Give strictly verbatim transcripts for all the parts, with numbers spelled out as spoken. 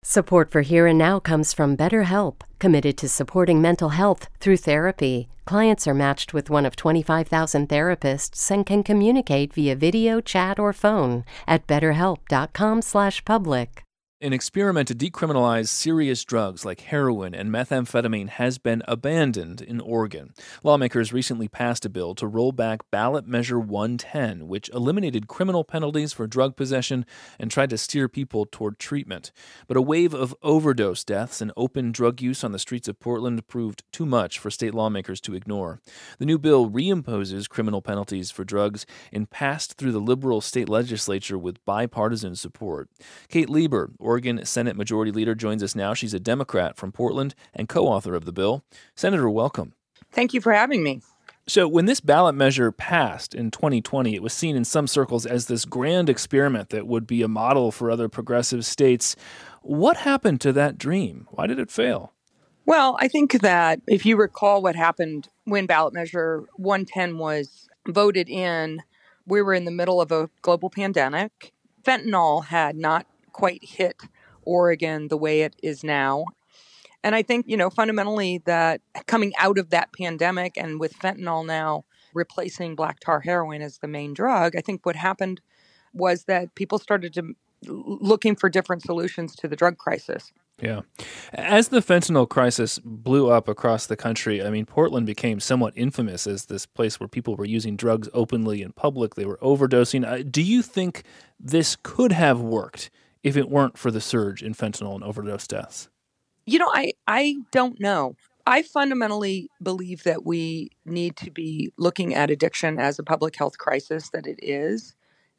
Support for Here and Now comes from BetterHelp, committed to supporting mental health through therapy. Clients are matched with one of twenty-five thousand therapists and can communicate via video, chat, or phone at betterhelp.com slash public. An experiment to decriminalize serious drugs like heroin and methamphetamine has been abandoned in Oregon. Lawmakers recently passed a bill to roll back Ballot Measure one ten, which eliminated criminal penalties for drug possession and tried to steer people toward treatment. But a wave of overdose deaths and open drug use on the streets of Portland proved too much for state lawmakers to ignore. The new bill reimposes criminal penalties for drugs and passed through the liberal state legislature with bipartisan support. Kate Lieber, Oregon Senate Majority Leader, joins us now. She's a Democrat from Portland and co-author of the bill. Senator, welcome. Thank you for having me. So when this ballot measure passed in twenty twenty, it was seen in some circles as this grand experiment that would be a model for other progressive states. What happened to that dream? Why did it fail? Well, I think that if you recall what happened when ballot measure one ten was voted in, we were in the middle of a global pandemic. Fentanyl had not quite hit Oregon the way it is now. And I think, you know, fundamentally that coming out of that pandemic and with fentanyl now replacing black tar heroin as the main drug, I think what happened was that people started to looking for different solutions to the drug crisis. Yeah. As the fentanyl crisis blew up across the country, I mean, Portland became somewhat infamous as this place where people were using drugs openly in public. They were overdosing. Do you think this could have worked if it weren't for the surge in fentanyl and overdose deaths? You know, I, I don't know. I fundamentally believe that we need to be looking at addiction as a public health crisis that it is.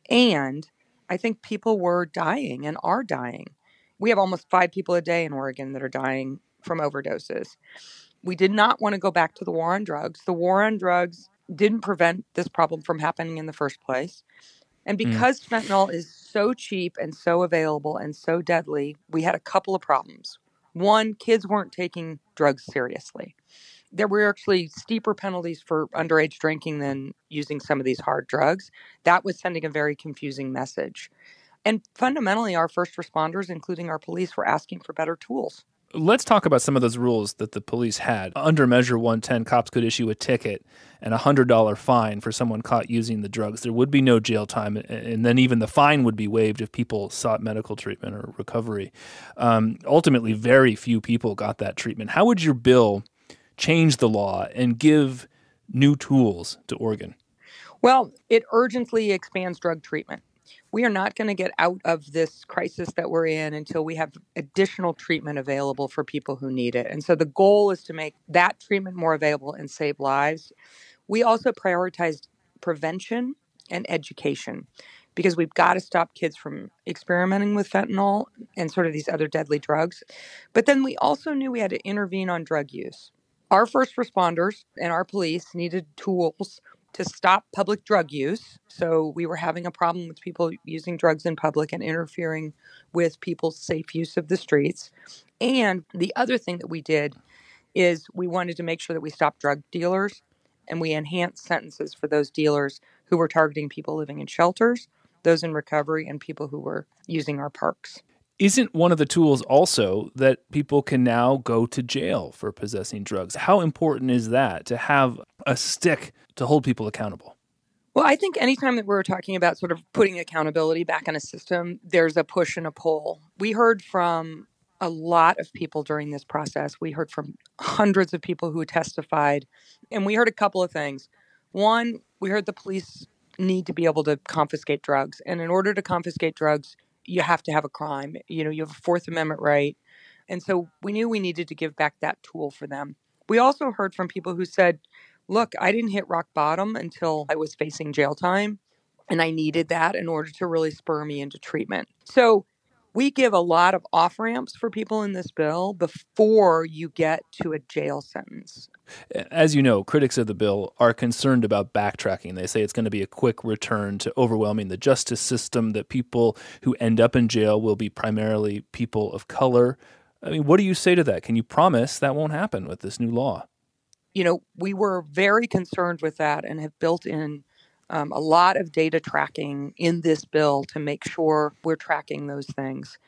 And I think people were dying and are dying. We have almost five people a day in Oregon that are dying from overdoses. We did not want to go back to the war on drugs. The war on drugs didn't prevent this problem from happening in the first place. And because mm. fentanyl is so cheap and so available and so deadly, we had a couple of problems. One, kids weren't taking drugs seriously. There were actually steeper penalties for underage drinking than using some of these hard drugs. That was sending a very confusing message. And fundamentally, our first responders, including our police, were asking for better tools. Let's talk about some of those rules that the police had. Under Measure one ten, cops could issue a ticket and a one hundred dollars fine for someone caught using the drugs. There would be no jail time, and then even the fine would be waived if people sought medical treatment or recovery. Um, ultimately, very few people got that treatment. How would your bill change the law and give new tools to Oregon? Well, it urgently expands drug treatment. We are not going to get out of this crisis that we're in until we have additional treatment available for people who need it. And so the goal is to make that treatment more available and save lives. We also prioritized prevention and education because we've got to stop kids from experimenting with fentanyl and sort of these other deadly drugs. But then we also knew we had to intervene on drug use. Our first responders and our police needed tools to stop public drug use. So we were having a problem with people using drugs in public and interfering with people's safe use of the streets. And the other thing that we did is we wanted to make sure that we stopped drug dealers and we enhanced sentences for those dealers who were targeting people living in shelters, those in recovery, and people who were using our parks. Isn't one of the tools also that people can now go to jail for possessing drugs? How important is that to have a stick to hold people accountable? Well, I think anytime that we're talking about sort of putting accountability back in a system, there's a push and a pull. We heard from a lot of people during this process. We heard from hundreds of people who testified, and we heard a couple of things. One, we heard the police need to be able to confiscate drugs. And in order to confiscate drugs, you have to have a crime. You know, you have a Fourth Amendment right. And so we knew we needed to give back that tool for them. We also heard from people who said, look, I didn't hit rock bottom until I was facing jail time, and I needed that in order to really spur me into treatment. So we give a lot of off-ramps for people in this bill before you get to a jail sentence. As you know, critics of the bill are concerned about backtracking. They say it's going to be a quick return to overwhelming the justice system, that people who end up in jail will be primarily people of color. I mean, what do you say to that? Can you promise that won't happen with this new law? You know, we were very concerned with that and have built in um, a lot of data tracking in this bill to make sure we're tracking those things.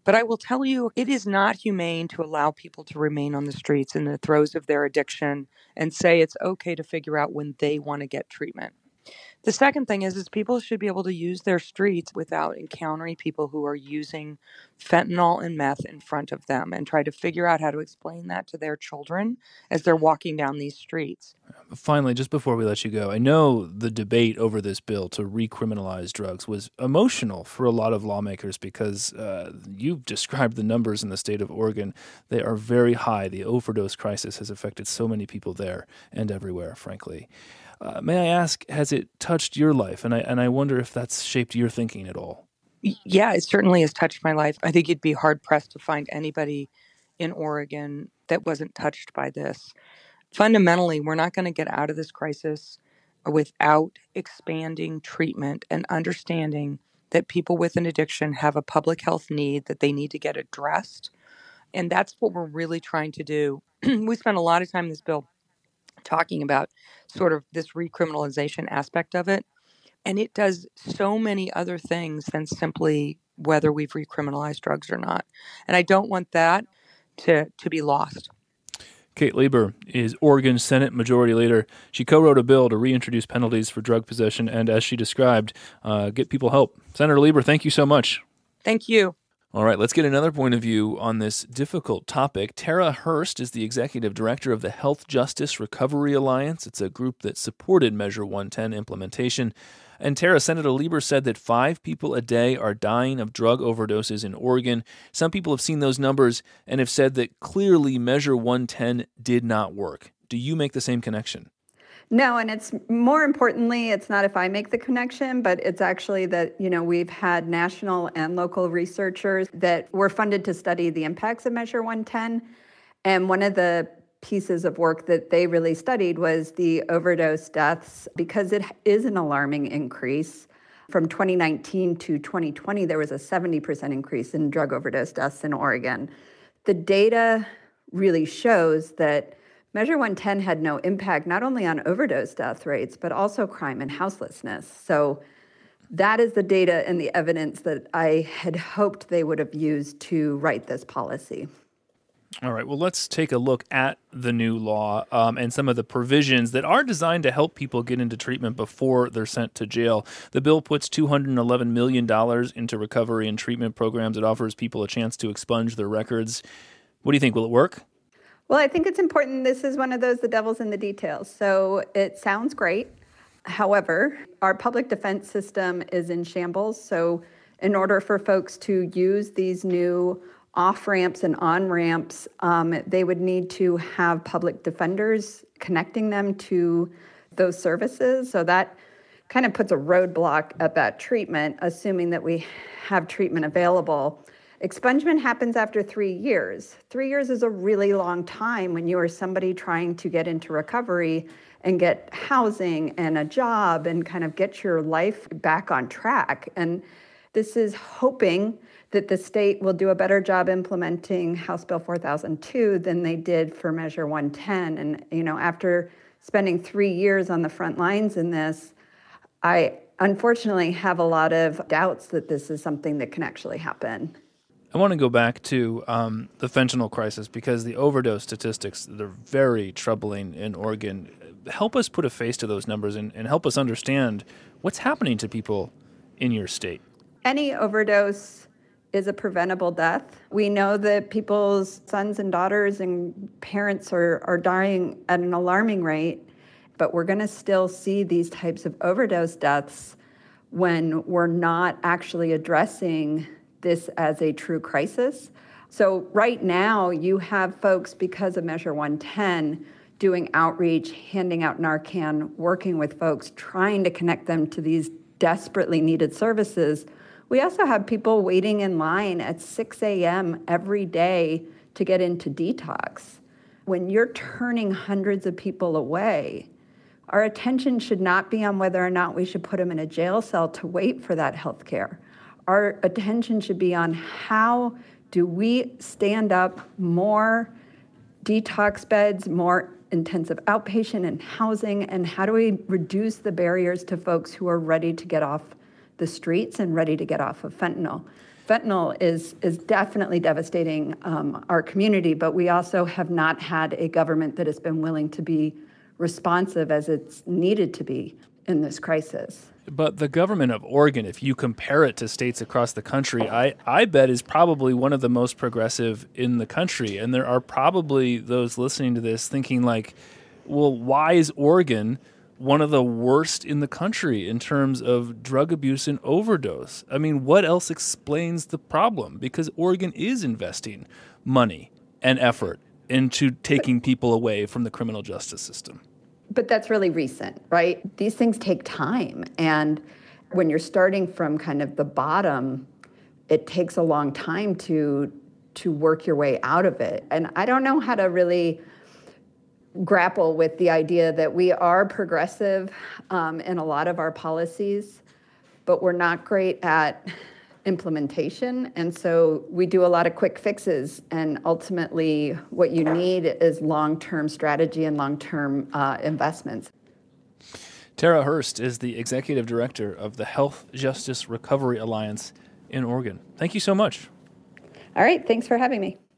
But I will tell you, it is not humane to allow people to remain on the streets in the throes of their addiction and say it's okay to figure out when they want to get treatment. The second thing is, is people should be able to use their streets without encountering people who are using fentanyl and meth in front of them, and try to figure out how to explain that to their children as they're walking down these streets. Finally, just before we let you go, I know the debate over this bill to recriminalize drugs was emotional for a lot of lawmakers because uh, you've described the numbers in the state of Oregon. They are very high. The overdose crisis has affected so many people there and everywhere, frankly. Uh, may I ask, has it touched your life? And I and I wonder if that's shaped your thinking at all. Yeah, it certainly has touched my life. I think you'd be hard-pressed to find anybody in Oregon that wasn't touched by this. Fundamentally, we're not going to get out of this crisis without expanding treatment and understanding that people with an addiction have a public health need that they need to get addressed. And that's what we're really trying to do. We spent a lot of time in this bill talking about sort of this recriminalization aspect of it. And it does so many other things than simply whether we've recriminalized drugs or not. And I don't want that to, to be lost. Kate Lieber is Oregon Senate Majority Leader. She co-wrote a bill to reintroduce penalties for drug possession and, as she described, uh, get people help. Senator Lieber, thank you so much. Thank you. All right, let's get another point of view on this difficult topic. Tara Hurst is the executive director of the Health Justice Recovery Alliance. It's a group that supported Measure one ten implementation. And Tara, Senator Lieber said that five people a day are dying of drug overdoses in Oregon. Some people have seen those numbers and have said that clearly Measure one ten did not work. Do you make the same connection? No, and it's more importantly, it's not if I make the connection, but it's actually that, you know, we've had national and local researchers that were funded to study the impacts of Measure one ten. And one of the pieces of work that they really studied was the overdose deaths, because it is an alarming increase. From twenty nineteen to twenty twenty, there was a seventy percent increase in drug overdose deaths in Oregon. The data really shows that Measure one ten had no impact not only on overdose death rates, but also crime and houselessness. So that is the data and the evidence that I had hoped they would have used to write this policy. All right, well, let's take a look at the new law um, and some of the provisions that are designed to help people get into treatment before they're sent to jail. The bill puts two hundred eleven million dollars into recovery and treatment programs. It offers people a chance to expunge their records. What do you think? Will it work? Well, I think it's important. This is one of those, the devil's in the details. So it sounds great. However, our public defense system is in shambles. So in order for folks to use these new off-ramps and on-ramps, um, they would need to have public defenders connecting them to those services. So that kind of puts a roadblock at that treatment, assuming that we have treatment available. Expungement happens after three years. Three years is a really long time when you are somebody trying to get into recovery and get housing and a job and kind of get your life back on track. And this is hoping that the state will do a better job implementing House Bill four thousand two than they did for Measure one ten. And, you know, after spending three years on the front lines in this, I unfortunately have a lot of doubts that this is something that can actually happen. I want to go back to um, the fentanyl crisis because the overdose statistics, they're very troubling in Oregon. Help us put a face to those numbers and, and help us understand what's happening to people in your state. Any overdose is a preventable death. We know that people's sons and daughters and parents are, are dying at an alarming rate, but we're going to still see these types of overdose deaths when we're not actually addressing this as a true crisis. So right now you have folks, because of Measure one ten, doing outreach, handing out Narcan, working with folks, trying to connect them to these desperately needed services. We also have people waiting in line at six a.m. every day to get into detox. When you're turning hundreds of people away, our attention should not be on whether or not we should put them in a jail cell to wait for that health care. Our attention should be on how do we stand up more detox beds, more intensive outpatient and housing, and how do we reduce the barriers to folks who are ready to get off the streets and ready to get off of fentanyl. fentanyl is is definitely devastating um, our community, but we also have not had a government that has been willing to be responsive as it's needed to be in this crisis. But the government of Oregon, if you compare it to states across the country, I, I bet is probably one of the most progressive in the country. And there are probably those listening to this thinking like, well, why is Oregon one of the worst in the country in terms of drug abuse and overdose? I mean, what else explains the problem? Because Oregon is investing money and effort into taking people away from the criminal justice system. But that's really recent, right? These things take time. And when you're starting from kind of the bottom, it takes a long time to to work your way out of it. And I don't know how to really grapple with the idea that we are progressive um, in a lot of our policies, but we're not great at implementation. And so we do a lot of quick fixes. And ultimately, what you need is long-term strategy and long-term uh, investments. Tara Hurst is the executive director of the Health Justice Recovery Alliance in Oregon. Thank you so much. All right. Thanks for having me.